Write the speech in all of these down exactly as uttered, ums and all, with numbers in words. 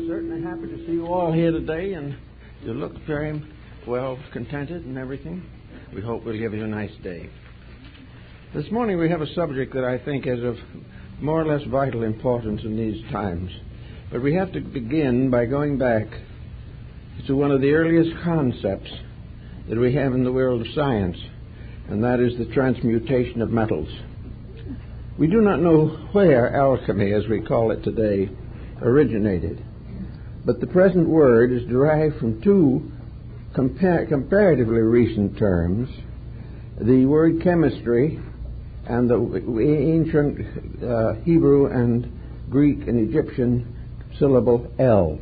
certainly happy to see you all here today, and you look very well contented and everything. We hope we'll give you a nice day. This morning we have a subject that I think is of more or less vital importance in these times. But we have to begin by going back to one of the earliest concepts that we have in the world of science, and that is the transmutation of metals. We do not know where alchemy, as we call it today, originated, but the present word is derived from two compar- comparatively recent terms, the word chemistry and the ancient uh, Hebrew and Greek and Egyptian syllable El.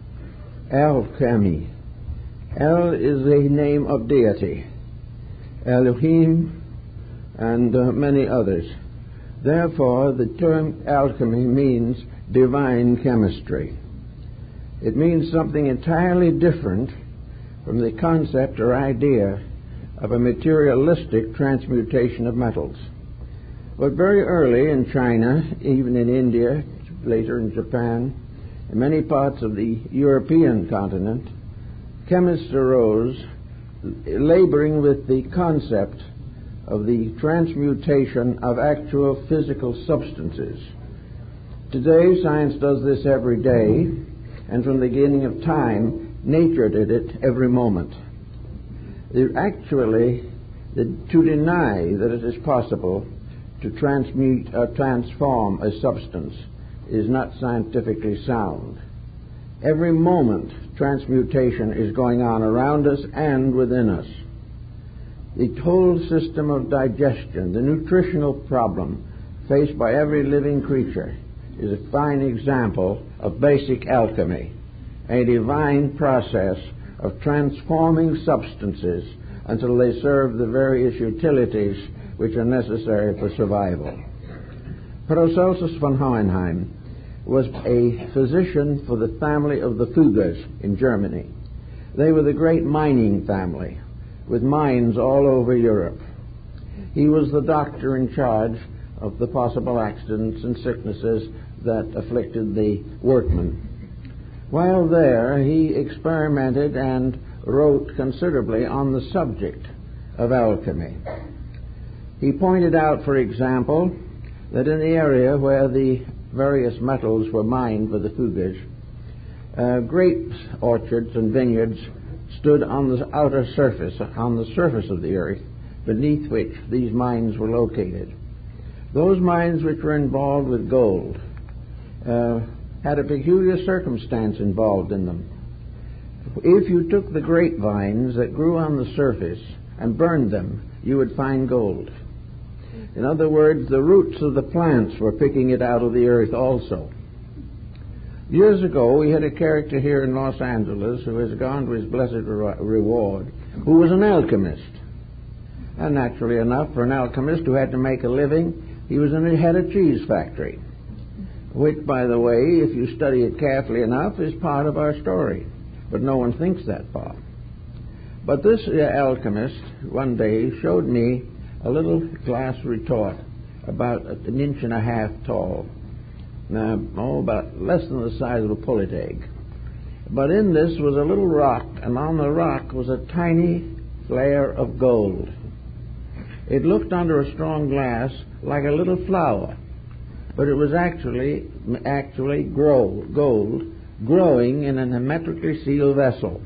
Alchemy. El is a name of deity, Elohim, and uh, many others. Therefore, the term alchemy means divine chemistry. It means something entirely different from the concept or idea of a materialistic transmutation of metals. But very early in China, even in India, later in Japan, in many parts of the European continent, chemists arose laboring with the concept of the transmutation of actual physical substances. Today, science does this every day, and from the beginning of time, nature did it every moment. It actually, to deny that it is possible to transmute or transform a substance is not scientifically sound. Every moment, transmutation is going on around us and within us. The whole system of digestion, the nutritional problem faced by every living creature, is a fine example of basic alchemy, a divine process of transforming substances until they serve the various utilities which are necessary for survival. Paracelsus von Hohenheim was a physician for the family of the Fuggers in Germany. They were the great mining family with mines all over Europe. He was the doctor in charge of the possible accidents and sicknesses that afflicted the workmen. While there, he experimented and wrote considerably on the subject of alchemy. He pointed out, for example, that in the area where the various metals were mined for the Fuggers, uh, grape orchards and vineyards stood on the outer surface, on the surface of the earth, beneath which these mines were located. Those mines which were involved with gold uh, had a peculiar circumstance involved in them. If you took the grapevines that grew on the surface and burned them, you would find gold. In other words, the roots of the plants were picking it out of the earth also. Years ago, we had a character here in Los Angeles who has gone to his blessed re- reward, who was an alchemist. And naturally enough, for an alchemist who had to make a living, he was in a, had a cheese factory, which, by the way, if you study it carefully enough, is part of our story. But no one thinks that far. But this uh, alchemist one day showed me a little glass retort about an inch and a half tall, now, oh, about less than the size of a pullet egg. But in this was a little rock, and on the rock was a tiny flare of gold. It looked under a strong glass like a little flower, but it was actually actually grow, gold growing in a hermetically sealed vessel.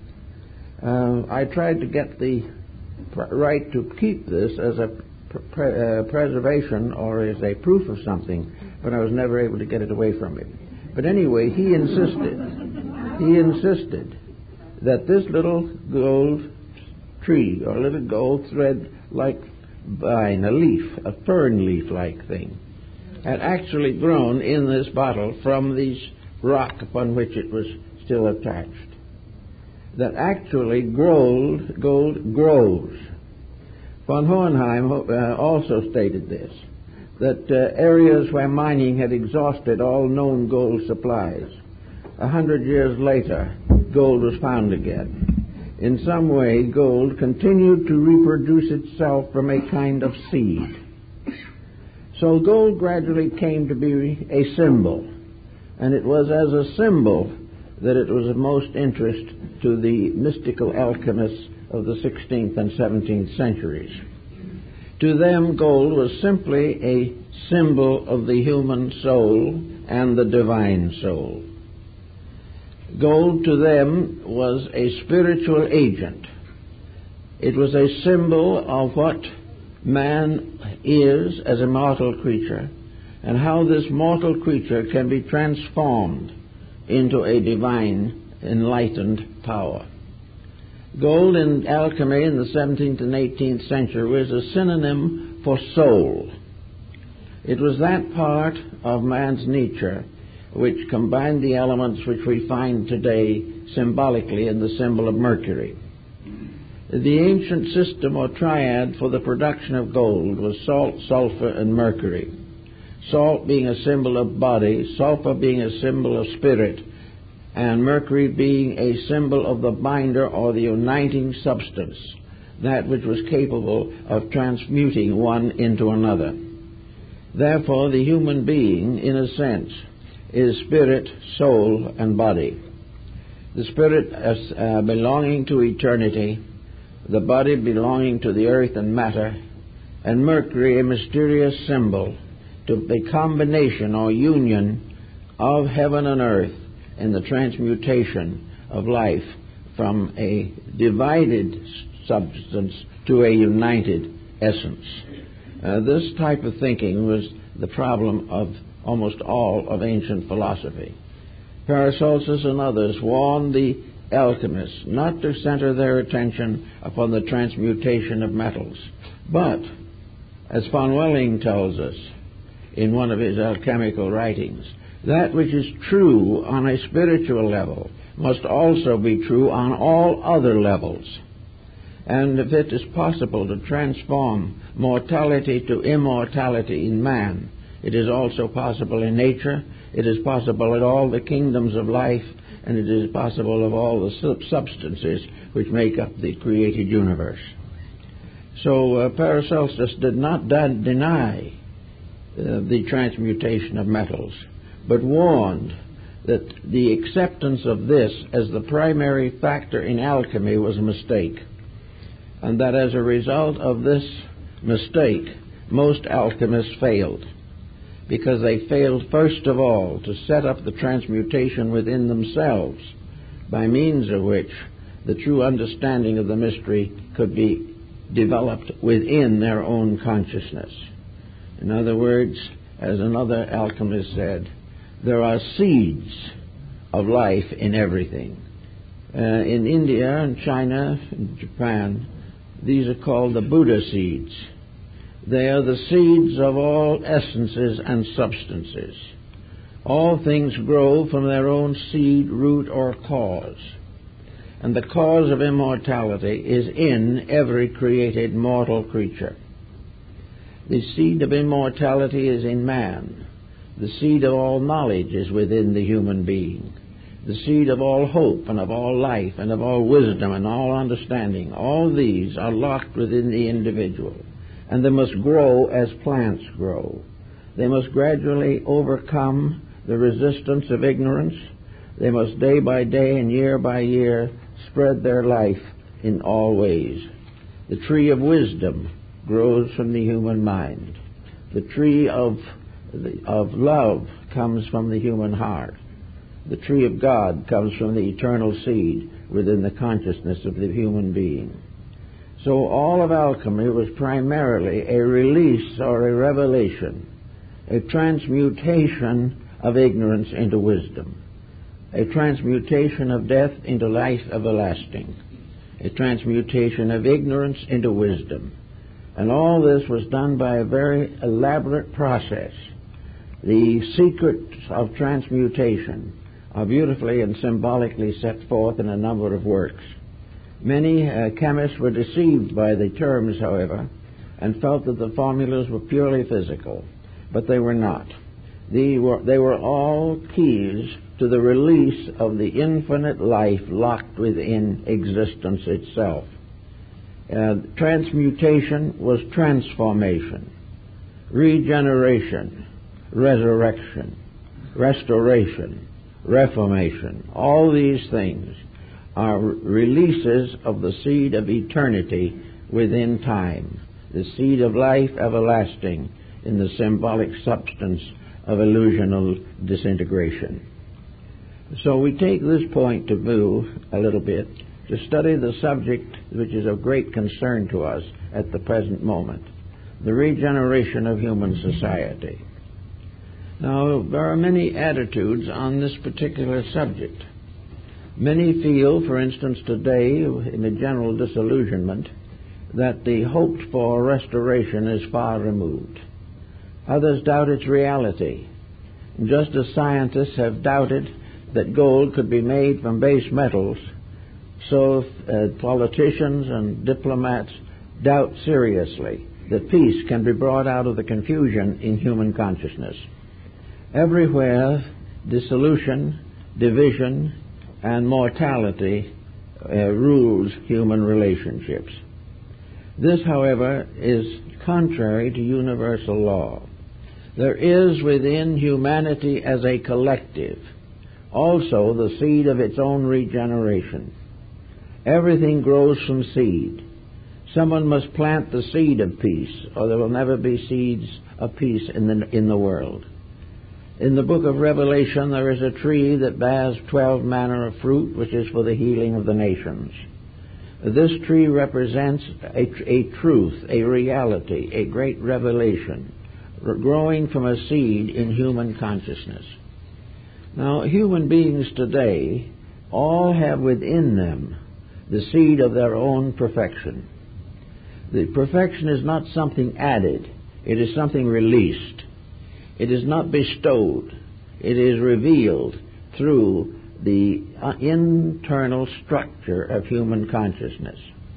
Uh, I tried to get the right to keep this as a pre- uh, preservation or as a proof of something, but I was never able to get it away from him. But anyway, he insisted, he insisted that this little gold tree or little gold thread-like vine, a leaf, a fern leaf-like thing, had actually grown in this bottle from this rock upon which it was still attached. That actually gold, gold grows. Von Hohenheim uh, also stated this, that uh, areas where mining had exhausted all known gold supplies, a hundred years later, gold was found again. In some way, gold continued to reproduce itself from a kind of seed. So gold gradually came to be a symbol, and it was as a symbol that it was of most interest to the mystical alchemists of the sixteenth and seventeenth centuries. To them, gold was simply a symbol of the human soul and the divine soul. Gold to them was a spiritual agent. It was a symbol of what man is as a mortal creature and how this mortal creature can be transformed into a divine, enlightened power. Gold in alchemy in the seventeenth and eighteenth century was a synonym for soul. It was that part of man's nature which combined the elements which we find today symbolically in the symbol of Mercury. The ancient system or triad for the production of gold was salt, sulfur, and mercury. Salt being a symbol of body, sulfur being a symbol of spirit, and mercury being a symbol of the binder or the uniting substance, that which was capable of transmuting one into another. Therefore, the human being, in a sense, is spirit, soul, and body. The spirit as uh, belonging to eternity, the body belonging to the earth and matter, and Mercury a mysterious symbol to the combination or union of heaven and earth in the transmutation of life from a divided substance to a united essence. Uh, this type of thinking was the problem of almost all of ancient philosophy. Paracelsus and others warned the alchemists not to center their attention upon the transmutation of metals, but, as von Welling tells us in one of his alchemical writings, that which is true on a spiritual level must also be true on all other levels. And if it is possible to transform mortality to immortality in man, it is also possible in nature, it is possible in all the kingdoms of life, and it is possible of all the substances which make up the created universe. So uh, Paracelsus did not de- deny uh, the transmutation of metals, but warned that the acceptance of this as the primary factor in alchemy was a mistake, and that as a result of this mistake, most alchemists failed, because they failed first of all to set up the transmutation within themselves, by means of which the true understanding of the mystery could be developed within their own consciousness. In other words, as another alchemist said, there are seeds of life in everything. Uh, in India and China and Japan, these are called the Buddha seeds. They are the seeds of all essences and substances. All things grow from their own seed, root, or cause. And the cause of immortality is in every created mortal creature. The seed of immortality is in man. The seed of all knowledge is within the human being. The seed of all hope and of all life and of all wisdom and all understanding, all these are locked within the individual. And they must grow as plants grow. They must gradually overcome the resistance of ignorance. They must day by day and year by year spread their life in all ways. The tree of wisdom grows from the human mind. The tree of, of love comes from the human heart. The tree of God comes from the eternal seed within the consciousness of the human being. So all of alchemy was primarily a release or a revelation, a transmutation of ignorance into wisdom, a transmutation of death into life everlasting, a transmutation of ignorance into wisdom. And all this was done by a very elaborate process. The secrets of transmutation are beautifully and symbolically set forth in a number of works. Many uh, chemists were deceived by the terms, however, and felt that the formulas were purely physical, but they were not. They were, they were all keys to the release of the infinite life locked within existence itself. Uh, transmutation was transformation, regeneration, resurrection, restoration, reformation, all these things are releases of the seed of eternity within time, the seed of life everlasting in the symbolic substance of illusional disintegration. So we take this point to view a little bit to study the subject which is of great concern to us at the present moment, the regeneration of human society. Now, there are many attitudes on this particular subject. Many feel, for instance, today, in a general disillusionment, that the hoped-for restoration is far removed. Others doubt its reality, just as scientists have doubted that gold could be made from base metals, so uh, politicians and diplomats doubt seriously that peace can be brought out of the confusion in human consciousness. Everywhere, dissolution, division, and mortality uh, rules human relationships. This, however, is contrary to universal law. There is within humanity as a collective also the seed of its own regeneration. Everything grows from seed. Someone must plant the seed of peace, or there will never be seeds of peace in the, in the world. In the book of Revelation, there is a tree that bears twelve manner of fruit, which is for the healing of the nations. This tree represents a, a truth, a reality, a great revelation, growing from a seed in human consciousness. Now, human beings today all have within them the seed of their own perfection. The perfection is not something added. It is something released. It is not bestowed. It is revealed through the internal structure of human consciousness.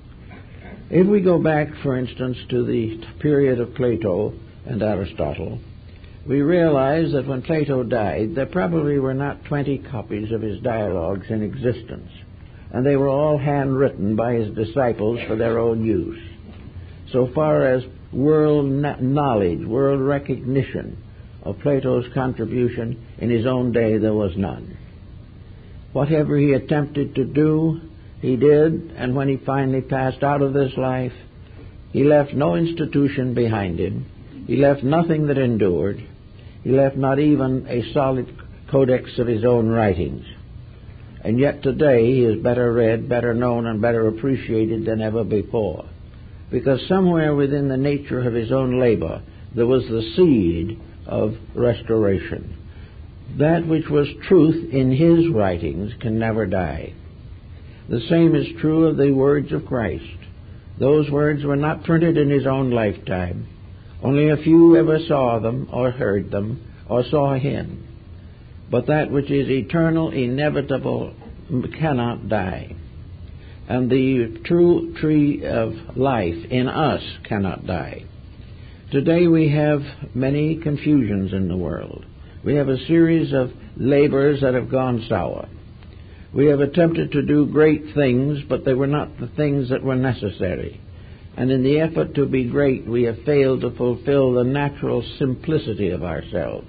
If we go back, for instance, to the period of Plato and Aristotle, we realize that when Plato died, there probably were not twenty copies of his dialogues in existence, and they were all handwritten by his disciples for their own use. So far as world knowledge, world recognition of Plato's contribution in his own day, there was none. Whatever he attempted to do, he did, and when he finally passed out of this life, he left no institution behind him. He left nothing that endured. He left not even a solid codex of his own writings. And yet today he is better read, better known, and better appreciated than ever before, because somewhere within the nature of his own labor there was the seed of restoration. That which was truth in his writings can never die. The same is true of the words of Christ. Those words were not printed in his own lifetime. Only a few ever saw them or heard them or saw him. But that which is eternal, inevitable, cannot die. And the true tree of life in us cannot die. Today we have many confusions in the world. We have a series of labors that have gone sour. We have attempted to do great things, but they were not the things that were necessary. And in the effort to be great, we have failed to fulfill the natural simplicity of ourselves.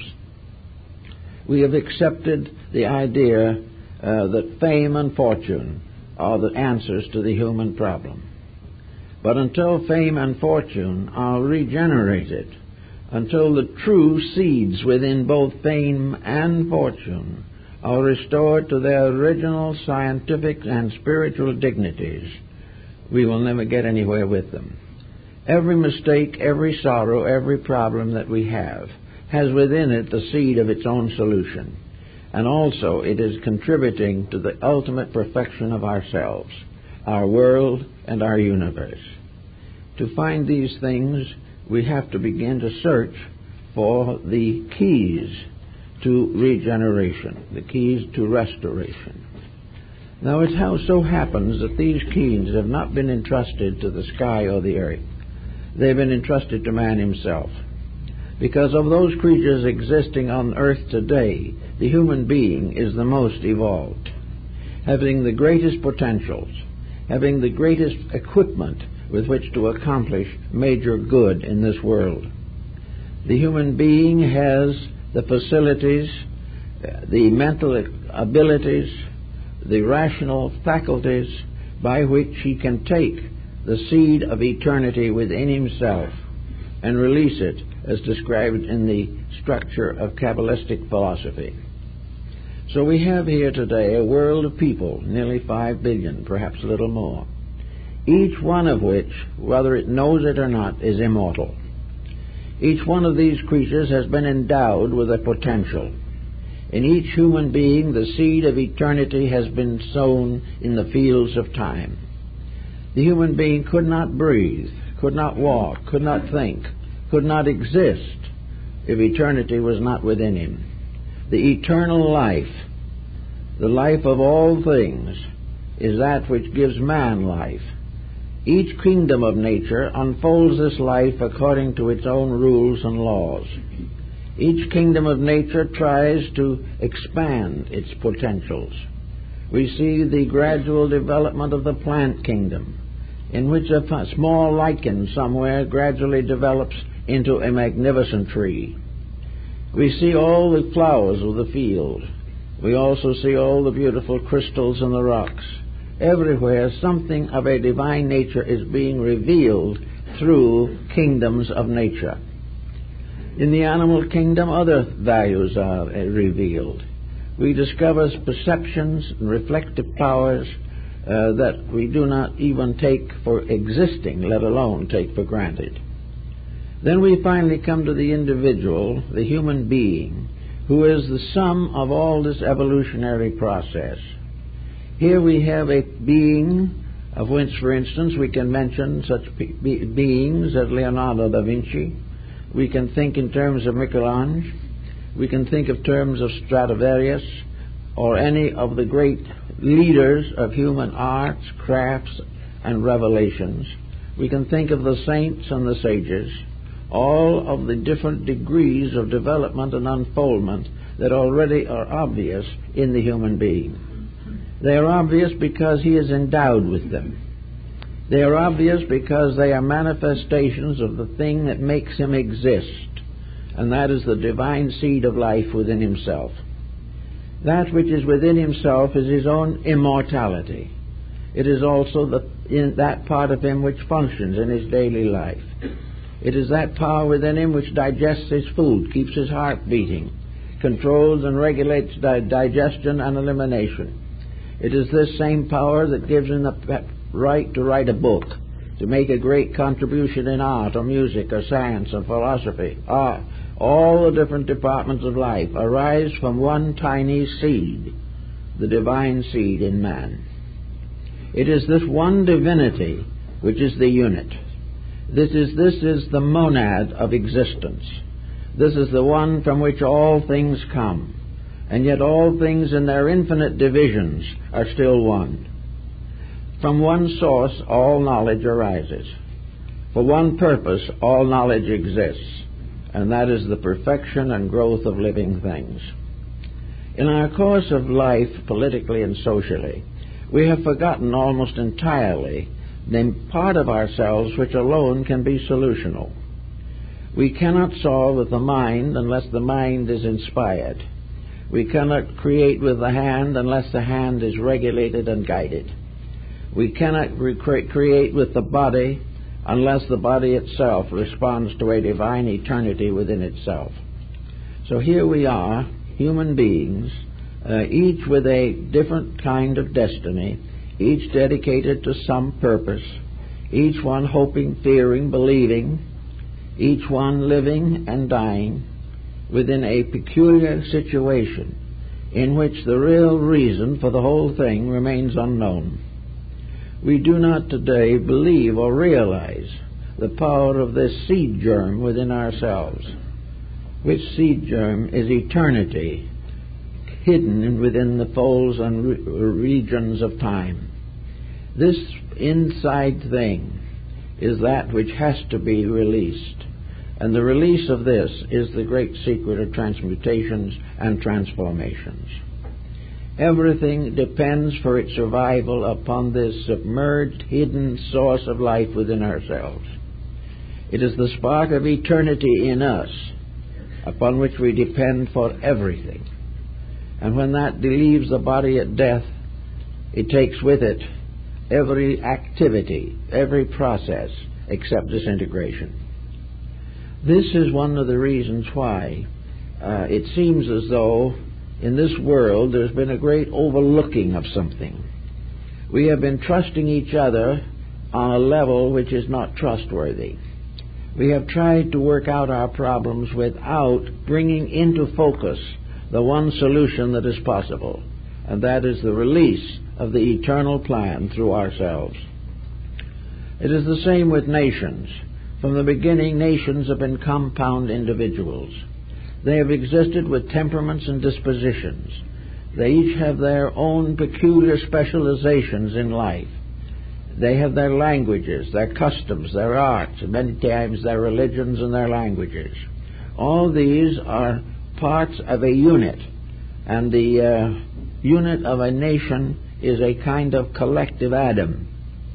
We have accepted the idea uh, that fame and fortune are the answers to the human problem. But until fame and fortune are regenerated, until the true seeds within both fame and fortune are restored to their original scientific and spiritual dignities, we will never get anywhere with them. Every mistake, every sorrow, every problem that we have has within it the seed of its own solution. And also it is contributing to the ultimate perfection of ourselves, our world, and our universe. To find these things, we have to begin to search for the keys to regeneration, the keys to restoration. Now, it how so happens that these keys have not been entrusted to the sky or the earth. They've been entrusted to man himself. Because of those creatures existing on earth today, the human being is the most evolved, having the greatest potentials, having the greatest equipment with which to accomplish major good in this world. The human being has the facilities the mental abilities, the rational faculties by which he can take the seed of eternity within himself and release it as described in the structure of Kabbalistic philosophy. So we have here today a world of people, nearly five billion, perhaps a little more, each one of which, whether it knows it or not, is immortal. Each one of these creatures has been endowed with a potential. In each human being, the seed of eternity has been sown in the fields of time. The human being could not breathe, could not walk, could not think, could not exist if eternity was not within him. The eternal life, the life of all things, is that which gives man life. Each kingdom of nature unfolds this life according to its own rules and laws. Each kingdom of nature tries to expand its potentials. We see the gradual development of the plant kingdom, in which a small lichen somewhere gradually develops into a magnificent tree. We see all the flowers of the field. We also see all the beautiful crystals in the rocks. Everywhere something of a divine nature is being revealed through kingdoms of nature. In the animal kingdom, other values are revealed. We discover perceptions and reflective powers uh, that we do not even take for existing, let alone take for granted. Then we finally come to the individual, the human being, who is the sum of all this evolutionary process. Here we have a being of which, for instance, we can mention such be- beings as Leonardo da Vinci. We can think in terms of Michelangelo. We can think of terms of Stradivarius or any of the great leaders of human arts, crafts, and revelations. We can think of the saints and the sages, all of the different degrees of development and unfoldment that already are obvious in the human being. They are obvious because he is endowed with them. They are obvious because they are manifestations of the thing that makes him exist, and that is the divine seed of life within himself. That which is within himself is his own immortality. It is also the, in that part of him which functions in his daily life. It is that power within him which digests his food, keeps his heart beating, controls and regulates di- digestion and elimination. It is this same power that gives him the right to write a book, to make a great contribution in art or music or science or philosophy. Art, all the different departments of life arise from one tiny seed, the divine seed in man. It is this one divinity which is the unit. This is, this is the monad of existence. This is the one from which all things come, and yet all things in their infinite divisions are still one. From one source all knowledge arises. For one purpose all knowledge exists, and that is the perfection and growth of living things. In our course of life, politically and socially, we have forgotten almost entirely the part of ourselves which alone can be solutional. We cannot solve with the mind unless the mind is inspired. We cannot create with the hand unless the hand is regulated and guided. We cannot recre- create with the body unless the body itself responds to a divine eternity within itself. So here we are, human beings, uh, each with a different kind of destiny, each dedicated to some purpose, each one hoping, fearing, believing, each one living and dying within a peculiar situation in which the real reason for the whole thing remains unknown. We do not today believe or realize the power of this seed germ within ourselves, which seed germ is eternity, hidden within the folds and re- regions of time. This inside thing is that which has to be released, and the release of this is the great secret of transmutations and transformations. Everything depends for its survival upon this submerged, hidden source of life within ourselves. It is the spark of eternity in us upon which we depend for everything. And when that leaves the body at death, it takes with it every activity, every process, except disintegration. This is one of the reasons why uh, it seems as though in this world there's been a great overlooking of something. We have been trusting each other on a level which is not trustworthy. We have tried to work out our problems without bringing into focus the one solution that is possible, and that is the release of the eternal plan through ourselves. It is the same with nations. From the beginning, nations have been compound individuals. They have existed with temperaments and dispositions. They each have their own peculiar specializations in life. They have their languages, their customs, their arts, and many times their religions and their languages. All these are parts of a unit, and the uh, unit of a nation is a kind of collective atom.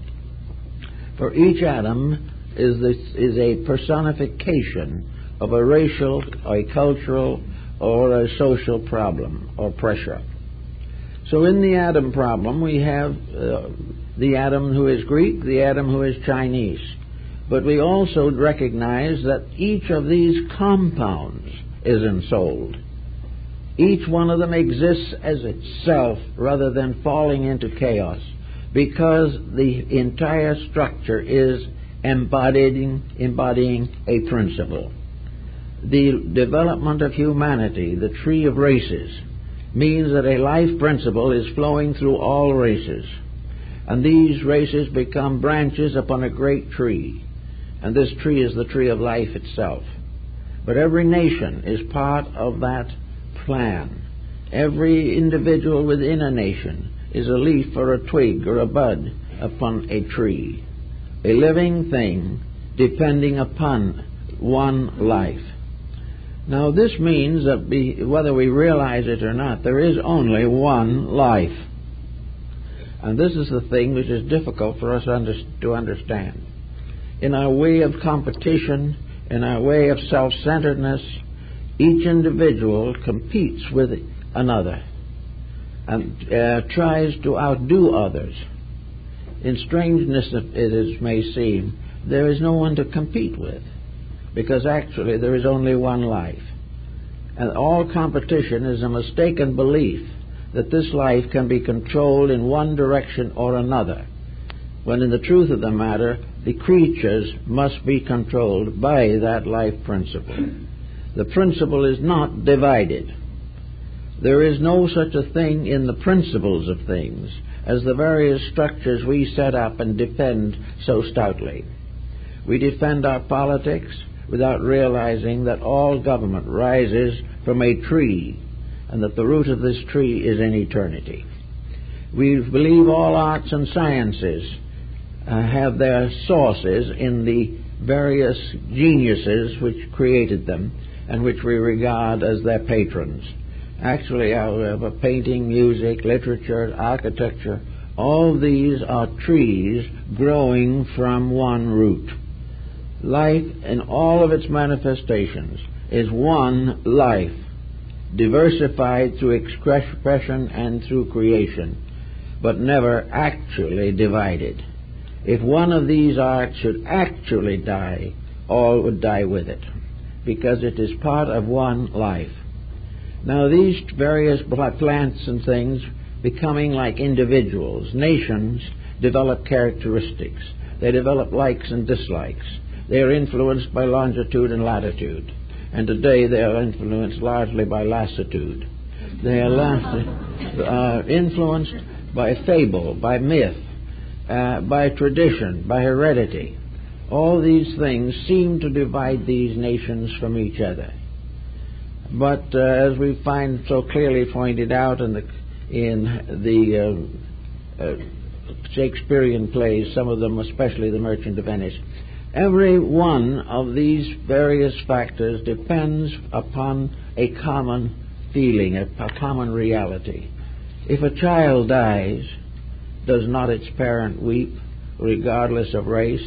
For each atom is, this, is a personification of a racial, a cultural, or a social problem or pressure. So in the atom problem, we have uh, the atom who is Greek, the atom who is Chinese. But we also recognize that each of these compounds is ensouled. Each one of them exists as itself rather than falling into chaos, because the entire structure is embodying, embodying a principle. The development of humanity, the tree of races, means that a life principle is flowing through all races. And these races become branches upon a great tree. And this tree is the tree of life itself. But every nation is part of that plan. Every individual within a nation is a leaf or a twig or a bud upon a tree. A living thing depending upon one life. Now this means that be, whether we realize it or not, there is only one life. And this is the thing which is difficult for us under, to understand. In our way of competition, in our way of self-centeredness, each individual competes with another and uh, tries to outdo others. In strangeness it is, may seem, there is no one to compete with, because actually there is only one life. And all competition is a mistaken belief that this life can be controlled in one direction or another, when in the truth of the matter, the creatures must be controlled by that life principle. The principle is not divided. There is no such a thing in the principles of things as the various structures we set up and defend so stoutly. We defend our politics without realizing that all government rises from a tree, and that the root of this tree is in eternity. We believe all arts and sciences uh, have their sources in the various geniuses which created them and which we regard as their patrons. Actually, however, painting, music, literature, architecture, all these are trees growing from one root. Life in all of its manifestations is one life, diversified through expression and through creation, but never actually divided. If one of these arts should actually die, all would die with it, because it is part of one life. Now these various plants and things, becoming like individuals, nations, develop characteristics. They develop likes and dislikes. They are influenced by longitude and latitude. And today they are influenced largely by lassitude. They are la- uh, influenced by fable, by myth, uh, by tradition, by heredity. All these things seem to divide these nations from each other. But uh, as we find so clearly pointed out in the, in the uh, uh, Shakespearean plays, some of them, especially The Merchant of Venice, every one of these various factors depends upon a common feeling, a, a common reality. If a child dies, does not its parent weep, regardless of race?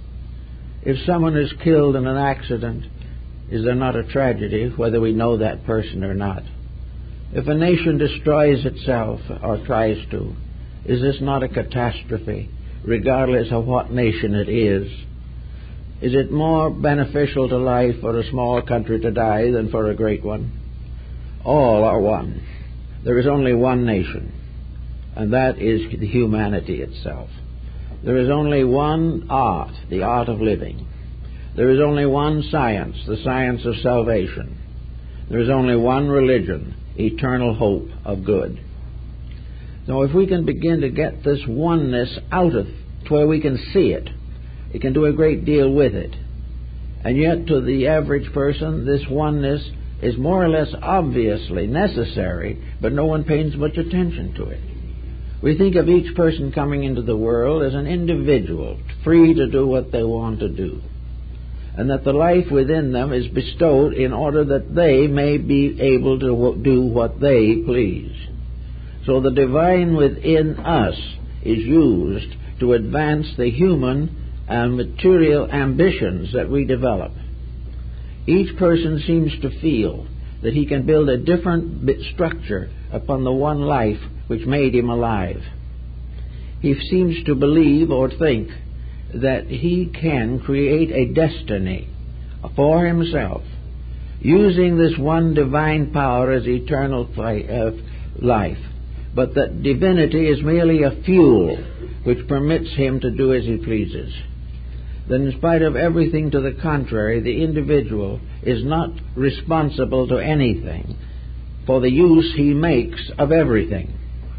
If someone is killed in an accident, is there not a tragedy, whether we know that person or not? If a nation destroys itself or tries to, is this not a catastrophe, regardless of what nation it is? Is it more beneficial to life for a small country to die than for a great one? All are one. There is only one nation, and that is the humanity itself. There is only one art, the art of living. There is only one science, the science of salvation. There is only one religion, eternal hope of good. So if we can begin to get this oneness out of to where we can see it, it can do a great deal with it. And yet to the average person, this oneness is more or less obviously necessary, but no one pays much attention to it. We think of each person coming into the world as an individual, free to do what they want to do, and that the life within them is bestowed in order that they may be able to do what they please. So the divine within us is used to advance the human and material ambitions that we develop. Each person seems to feel that he can build a different bit structure upon the one life which made him alive. He seems to believe or think that he can create a destiny for himself, using this one divine power as eternal life, but that divinity is merely a fuel which permits him to do as he pleases. That in spite of everything to the contrary, the individual is not responsible to anything for the use he makes of everything.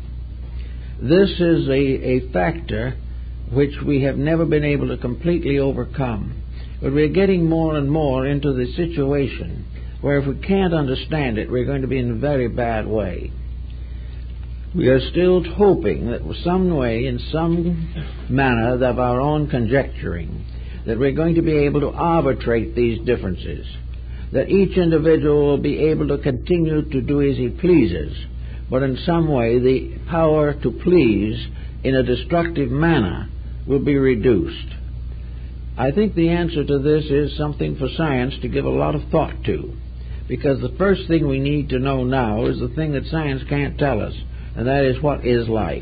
This is a, a factor which we have never been able to completely overcome. But we're getting more and more into the situation where if we can't understand it, we're going to be in a very bad way. We are still hoping that some way, in some manner of our own conjecturing, that we're going to be able to arbitrate these differences, that each individual will be able to continue to do as he pleases, but in some way the power to please in a destructive manner will be reduced. I think the answer to this is something for science to give a lot of thought to, because the first thing we need to know now is the thing that science can't tell us, and that is, what is life?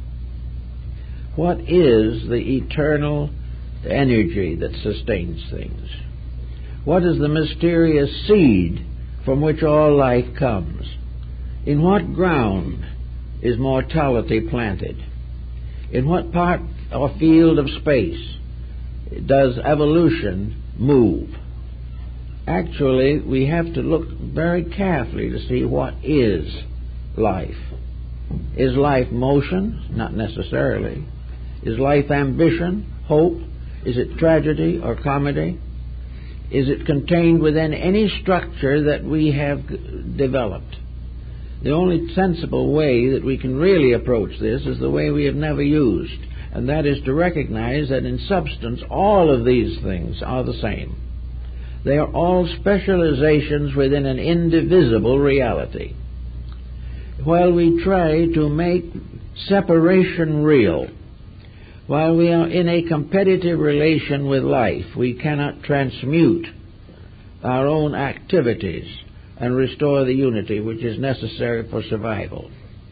What is the eternal energy that sustains things? What is the mysterious seed from which all life comes? In what ground is mortality planted? In what part or field of space does evolution move? Actually, we have to look very carefully to see what is life. Is life motion? Not necessarily. Is life ambition, hope? Is it tragedy or comedy? Is it contained within any structure that we have developed? The only sensible way that we can really approach this is the way we have never used, and that is to recognize that in substance all of these things are the same. They are all specializations within an indivisible reality. While we try to make separation real, while we are in a competitive relation with life, we cannot transmute our own activities and restore the unity which is necessary for survival.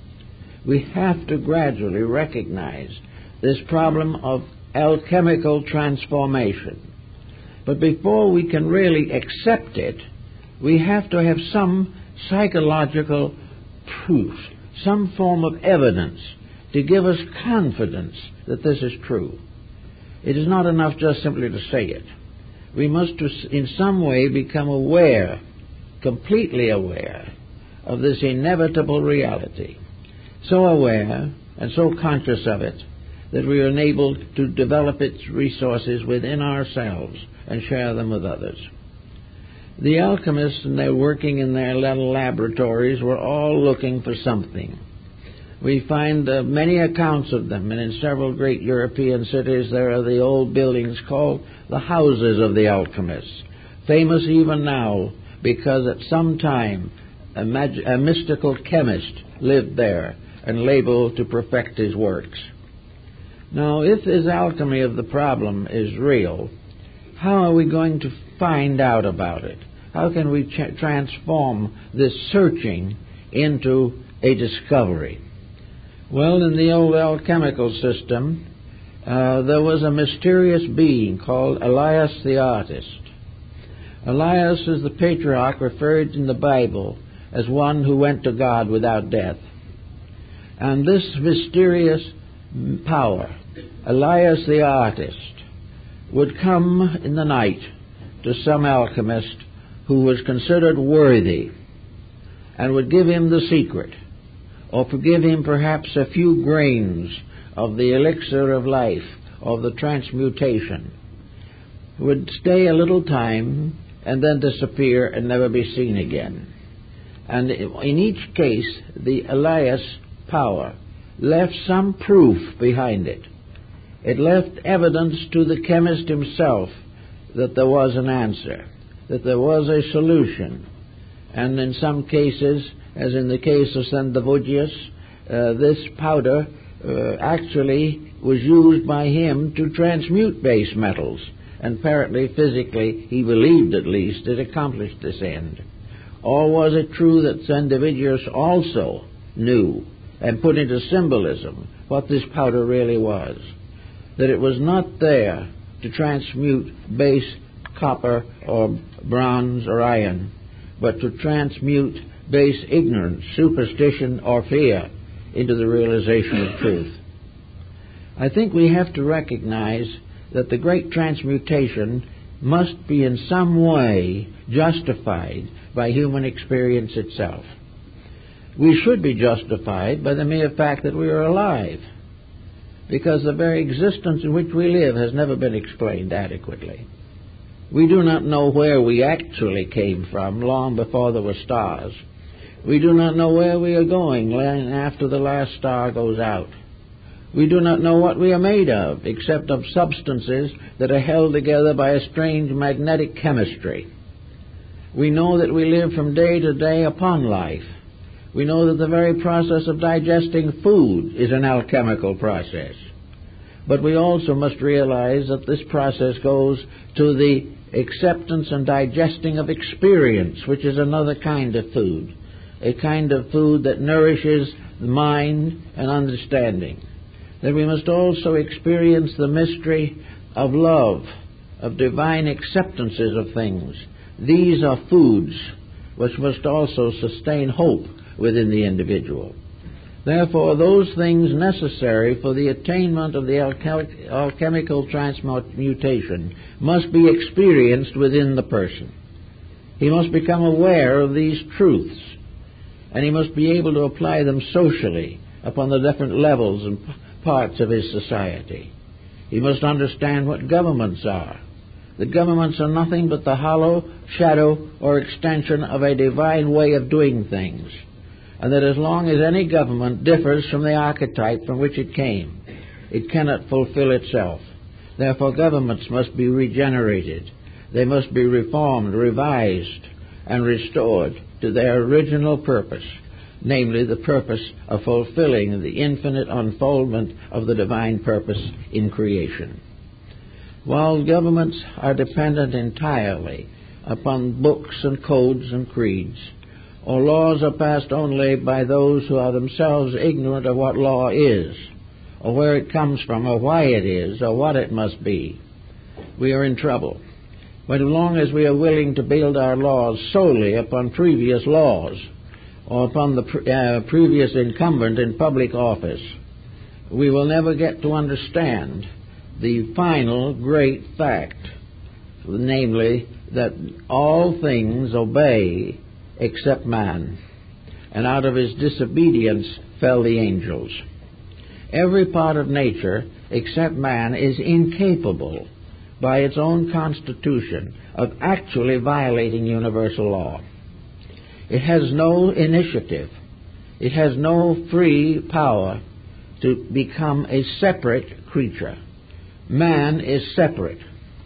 We have to gradually recognize this problem of alchemical transformation. But before we can really accept it, we have to have some psychological proof, some form of evidence to give us confidence that this is true. It is not enough just simply to say it. We must in some way become aware, completely aware, of this inevitable reality. So aware and so conscious of it that we are enabled to develop its resources within ourselves and share them with others. The alchemists, and they're working in their little laboratories, were all looking for something. We find uh, many accounts of them, and in several great European cities there are the old buildings called the houses of the alchemists, famous even now because at some time a, mag- a mystical chemist lived there and labeled to perfect his works. Now, if this alchemy of the problem is real, how are we going to find out about it? How can we ch- transform this searching into a discovery. Well, in the old alchemical system, uh, there was a mysterious being called Elias the artist. Elias is the patriarch referred in the Bible as one who went to God without death. And this mysterious power, Elias the artist, would come in the night to some alchemist who was considered worthy and would give him the secret, or give him perhaps a few grains of the elixir of life, of the transmutation, would stay a little time and then disappear and never be seen again. And in each case, the Elias power left some proof behind it. It left evidence to the chemist himself that there was an answer, that there was a solution. And in some cases, as in the case of Sandovugius, uh, this powder uh, actually was used by him to transmute base metals. And apparently, physically, he believed at least, it accomplished this end. Or was it true that Sandovugius also knew and put into symbolism what this powder really was? That it was not there to transmute base copper or bronze or iron, but to transmute base ignorance, superstition, or fear into the realization of truth. I think we have to recognize that the great transmutation must be in some way justified by human experience itself. We should be justified by the mere fact that we are alive, because the very existence in which we live has never been explained adequately. We do not know where we actually came from long before there were stars. We do not know where we are going after the last star goes out. We do not know what we are made of, except of substances that are held together by a strange magnetic chemistry. We know that we live from day to day upon life. We know that the very process of digesting food is an alchemical process. But we also must realize that this process goes to the acceptance and digesting of experience, which is another kind of food, a kind of food that nourishes the mind and understanding. That we must also experience the mystery of love, of divine acceptances of things. These are foods which must also sustain hope within the individual. Therefore, those things necessary for the attainment of the alchemical, alchemical transmutation must be experienced within the person. He must become aware of these truths, and he must be able to apply them socially upon the different levels and parts of his society. He must understand what governments are. The governments are nothing but the hollow shadow or extension of a divine way of doing things, and that as long as any government differs from the archetype from which it came, it cannot fulfill itself. Therefore, governments must be regenerated. They must be reformed, revised, and restored to their original purpose, namely the purpose of fulfilling the infinite unfoldment of the divine purpose in creation. While governments are dependent entirely upon books and codes and creeds, or laws are passed only by those who are themselves ignorant of what law is, or where it comes from, or why it is, or what it must be, we are in trouble. But as long as we are willing to build our laws solely upon previous laws, or upon the pre- uh, previous incumbent in public office, we will never get to understand the final great fact, namely that all things obey except man, and out of his disobedience fell the angels. Every part of nature except man is incapable by its own constitution of actually violating universal law. It has no initiative. It has no free power to become a separate creature. Man is separate.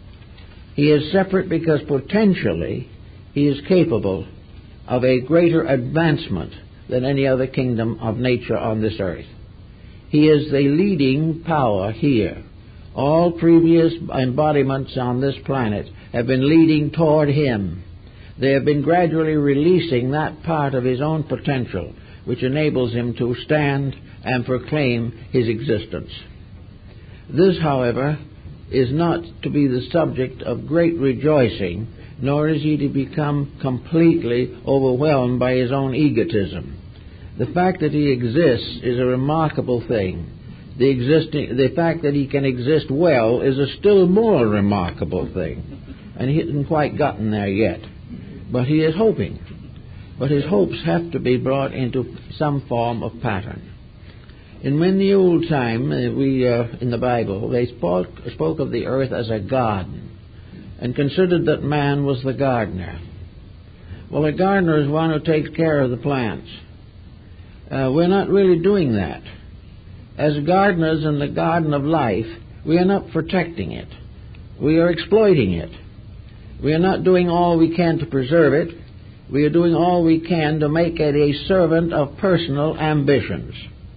He is separate because potentially he is capable of a greater advancement than any other kingdom of nature on this earth. He is the leading power here. All previous embodiments on this planet have been leading toward him. they have been gradually releasing that part of his own potential which enables him to stand and proclaim his existence. This, however, is not to be the subject of great rejoicing, nor is he to become completely overwhelmed by his own egotism. The fact that he exists is a remarkable thing. The, existing, the fact that he can exist well is a still more remarkable thing. And he hasn't quite gotten there yet. But he is hoping. But his hopes have to be brought into some form of pattern. And when the old time, uh, we uh, in the Bible, they spoke, spoke of the earth as a garden and considered that man was the gardener. Well, a gardener is one who takes care of the plants. Uh, we're not really doing that. As gardeners in the garden of life, we are not protecting it. We are exploiting it. We are not doing all we can to preserve it. We are doing all we can to make it a servant of personal ambitions.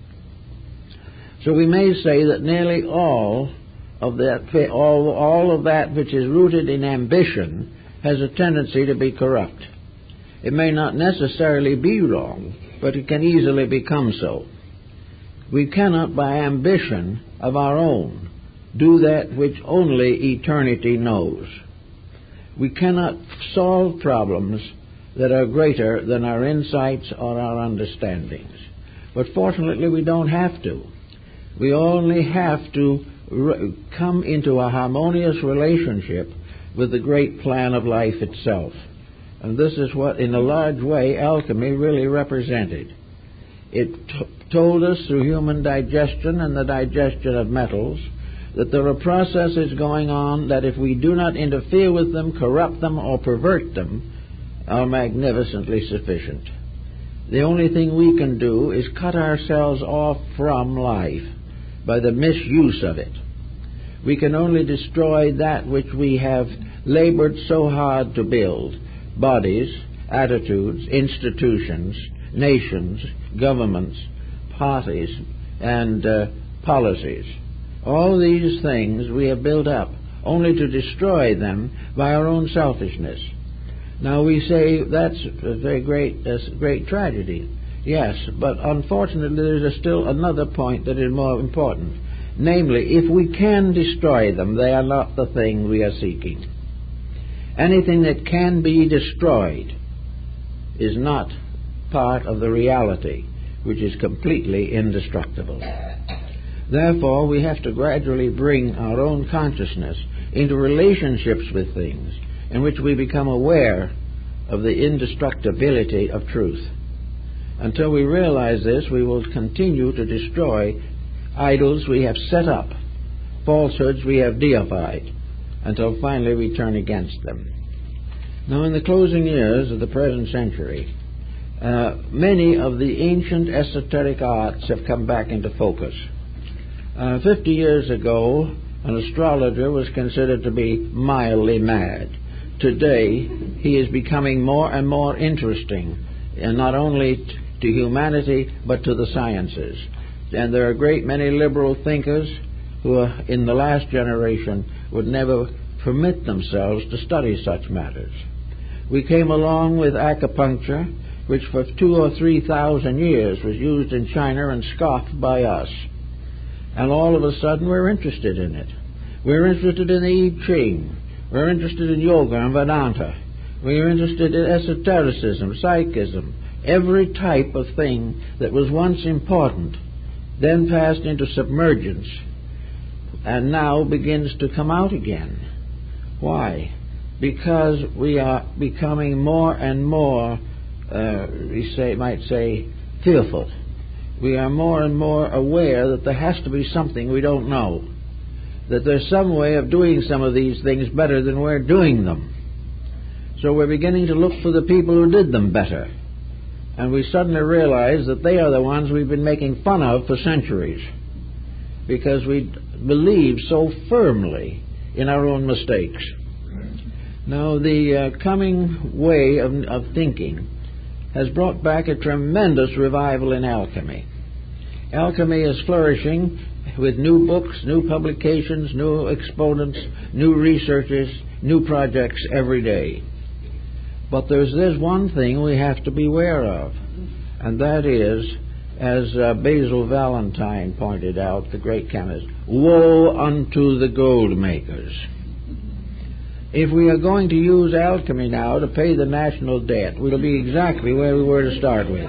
So we may say that nearly all of that, all, all of that which is rooted in ambition has a tendency to be corrupt. It may not necessarily be wrong, but it can easily become so. We cannot, by ambition of our own, do that which only eternity knows. We cannot solve problems that are greater than our insights or our understandings. But fortunately, we don't have to. We only have to re- come into a harmonious relationship with the great plan of life itself. And this is what, in a large way, alchemy really represented. It t- told us through human digestion and the digestion of metals that there are processes going on that if we do not interfere with them, corrupt them, or pervert them, are magnificently sufficient. The only thing we can do is cut ourselves off from life by the misuse of it. We can only destroy that which we have labored so hard to build: bodies, attitudes, institutions, nations, governments, parties, and uh, policies. All these things we have built up only to destroy them by our own selfishness. Now we say that's a very great, a great tragedy. Yes, but unfortunately there's a still another point that is more important. Namely, if we can destroy them, they are not the thing we are seeking. Anything that can be destroyed is not part of the reality, which is completely indestructible. Therefore, we have to gradually bring our own consciousness into relationships with things in which we become aware of the indestructibility of truth. Until we realize this, we will continue to destroy idols we have set up, falsehoods we have deified, until finally we turn against them. Now, in the closing years of the present century, uh, many of the ancient esoteric arts have come back into focus. Uh, Fifty years ago, an astrologer was considered to be mildly mad. Today, he is becoming more and more interesting, and not only t- to humanity, but to the sciences. And there are a great many liberal thinkers who, uh, in the last generation, would never permit themselves to study such matters. We came along with acupuncture, which for two or three thousand years was used in China and scoffed by us. And all of a sudden we're interested in it. We're interested in the I Ching. We're interested in yoga and Vedanta. We're interested in esotericism, psychism, every type of thing that was once important, then passed into submergence, and now begins to come out again. Why? Because we are becoming more and more, uh, we say, might say, fearful. We are more and more aware that there has to be something we don't know, that there's some way of doing some of these things better than we're doing them. So we're beginning to look for the people who did them better. And we suddenly realize that they are the ones we've been making fun of for centuries, because we believe so firmly in our own mistakes. Now, the uh, coming way of, of thinking has brought back a tremendous revival in alchemy. Alchemy is flourishing with new books, new publications, new exponents, new researches, new projects every day. But there's this one thing we have to beware of, and that is, as uh, Basil Valentine pointed out, the great chemist, woe unto the gold makers. If we are going to use alchemy now to pay the national debt, we'll be exactly where we were to start with.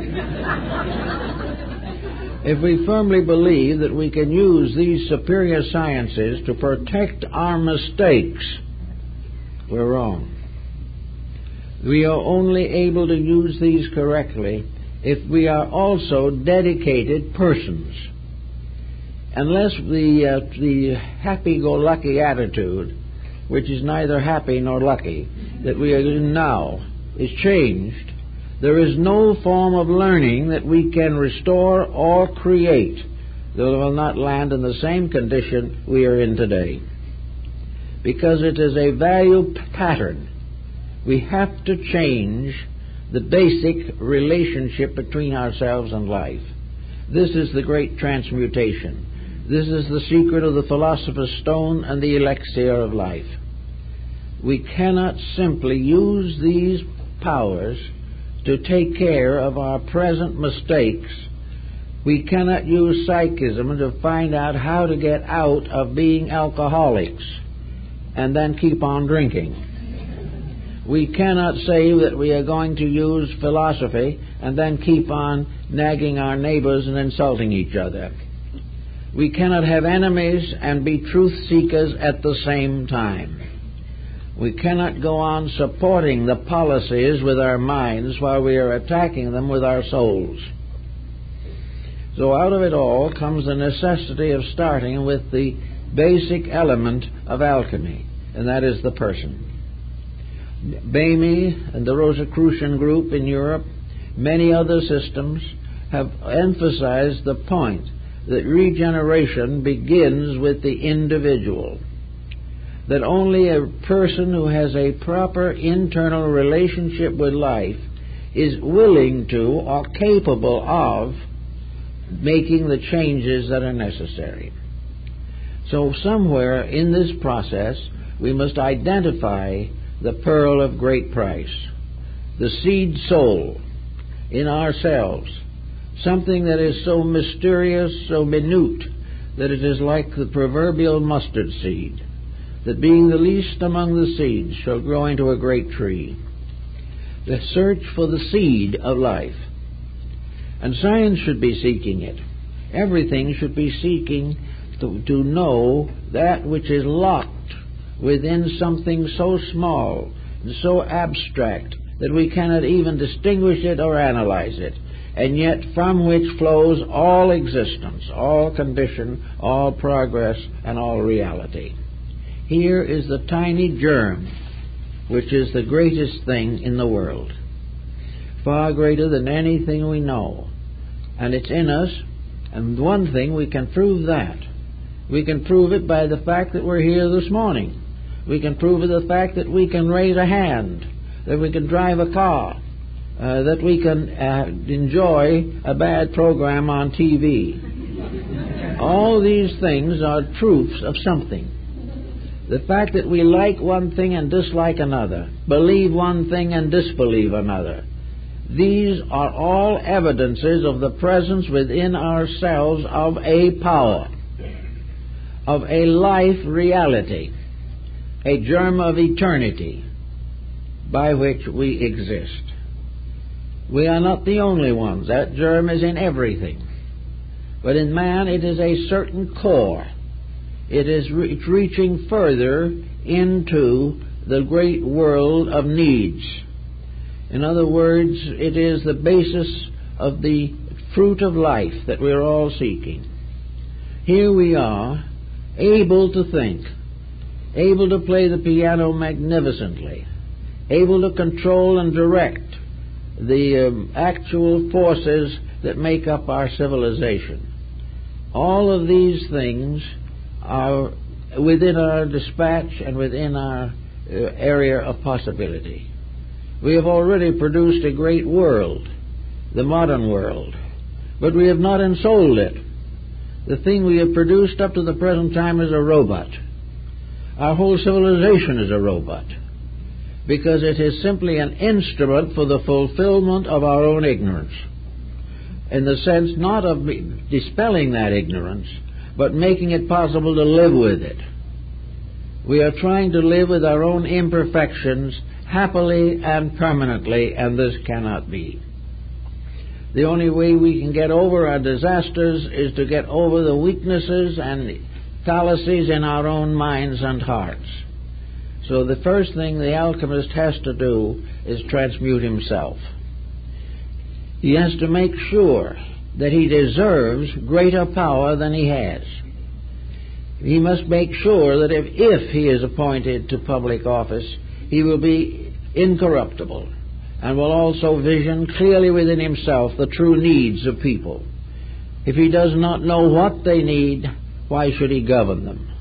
If we firmly believe that we can use these superior sciences to protect our mistakes, we're wrong. We are only able to use these correctly if we are also dedicated persons. Unless the, uh, the happy-go-lucky attitude, which is neither happy nor lucky, that we are in now, is changed, there is no form of learning that we can restore or create that will not land in the same condition we are in today. Because it is a value pattern. We have to change the basic relationship between ourselves and life. This is the great transmutation. This is the secret of the philosopher's stone and the elixir of life. We cannot simply use these powers to take care of our present mistakes. We cannot use psychism to find out how to get out of being alcoholics and then keep on drinking. We cannot say that we are going to use philosophy and then keep on nagging our neighbors and insulting each other. We cannot have enemies and be truth seekers at the same time. We cannot go on supporting the policies with our minds while we are attacking them with our souls. So out of it all comes the necessity of starting with the basic element of alchemy, and that is the person. Bamey and the Rosicrucian group in Europe, many other systems, have emphasized the point that regeneration begins with the individual. That only a person who has a proper internal relationship with life is willing to or capable of making the changes that are necessary. So somewhere in this process we must identify the pearl of great price, the seed soul in ourselves, something that is so mysterious, so minute, that it is like the proverbial mustard seed, that being the least among the seeds shall grow into a great tree. The search for the seed of life. And science should be seeking it. Everything should be seeking to, to know that which is locked within something so small and so abstract that we cannot even distinguish it or analyze it, and yet from which flows all existence, all condition, all progress, and all reality. Here is the tiny germ, which is the greatest thing in the world, far greater than anything we know. And it's in us, and one thing, we can prove that. We can prove it by the fact that we're here this morning. We can prove it by the fact that we can raise a hand, that we can drive a car, uh, that we can uh, enjoy a bad program on T V. All these things are proofs of something. The fact that we like one thing and dislike another, believe one thing and disbelieve another, these are all evidences of the presence within ourselves of a power, of a life reality, a germ of eternity by which we exist. We are not the only ones. That germ is in everything. But in man it is a certain core. It is re- reaching further into the great world of needs. In other words, it is the basis of the fruit of life that we're all seeking. Here we are, able to think, able to play the piano magnificently, able to control and direct the um, actual forces that make up our civilization. All of these things are within our dispatch and within our uh, area of possibility. We have already produced a great world, the modern world, but we have not ensouled it. The thing we have produced up to the present time is a robot. Our whole civilization is a robot. because it is simply an instrument for the fulfillment of our own ignorance, in the sense not of dispelling that ignorance, but making it possible to live with it. We are trying to live with our own imperfections happily and permanently, and this cannot be. The only way we can get over our disasters is to get over the weaknesses and fallacies in our own minds and hearts. So the first thing the alchemist has to do is transmute himself. He has to make sure that he deserves greater power than he has. He must make sure that if, if he is appointed to public office, he will be incorruptible and will also vision clearly within himself the true needs of people. If he does not know what they need, why should he govern them?